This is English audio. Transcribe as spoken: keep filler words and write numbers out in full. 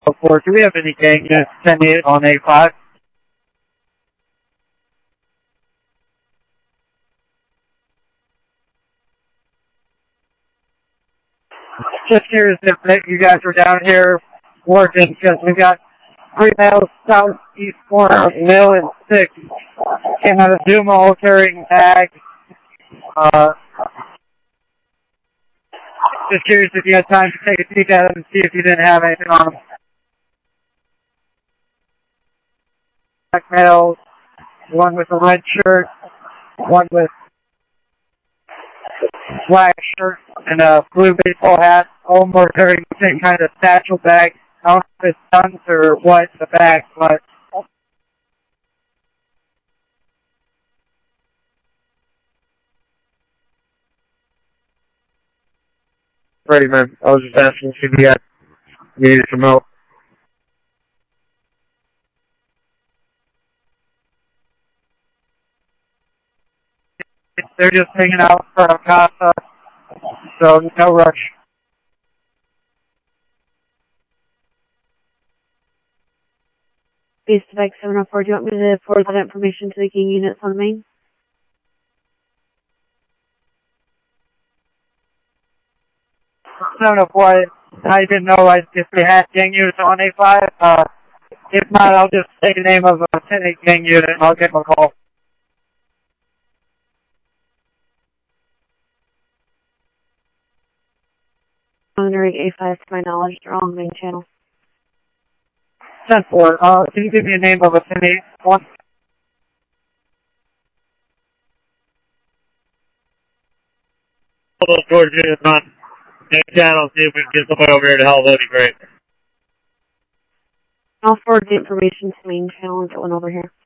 Four, do we have any gang units ten eight on A five? Just curious if you guys were down here working, because we've got three males southeast corner, male and six, came out of Zumo carrying bags. Uh, just curious if you had time to take a peek at them and see if you didn't have anything on them. Black males, one with a red shirt, one with black shirt and a blue baseball hat. All more carrying the same kind of satchel bag. I don't know if it's guns or what, the bag, but ready, man. I was just asking if you had needed some help. They're just hanging out in front of Casa, so no rush. Base Spike seven oh four, do you want me to forward that information to the gang units on the main? seven oh four, I didn't know like, if we had gang units on A five. Uh, if not, I'll just take the name of a ten eight gang unit and I'll give them a call. Monitoring A five, to my knowledge, they're all on the main channel. ten four, uh, can you give me a name of a ten eight one? All those George units on main channel, see if we can get somebody over here to help, that'd be great. I'll forward the information to the main channel and get one over here.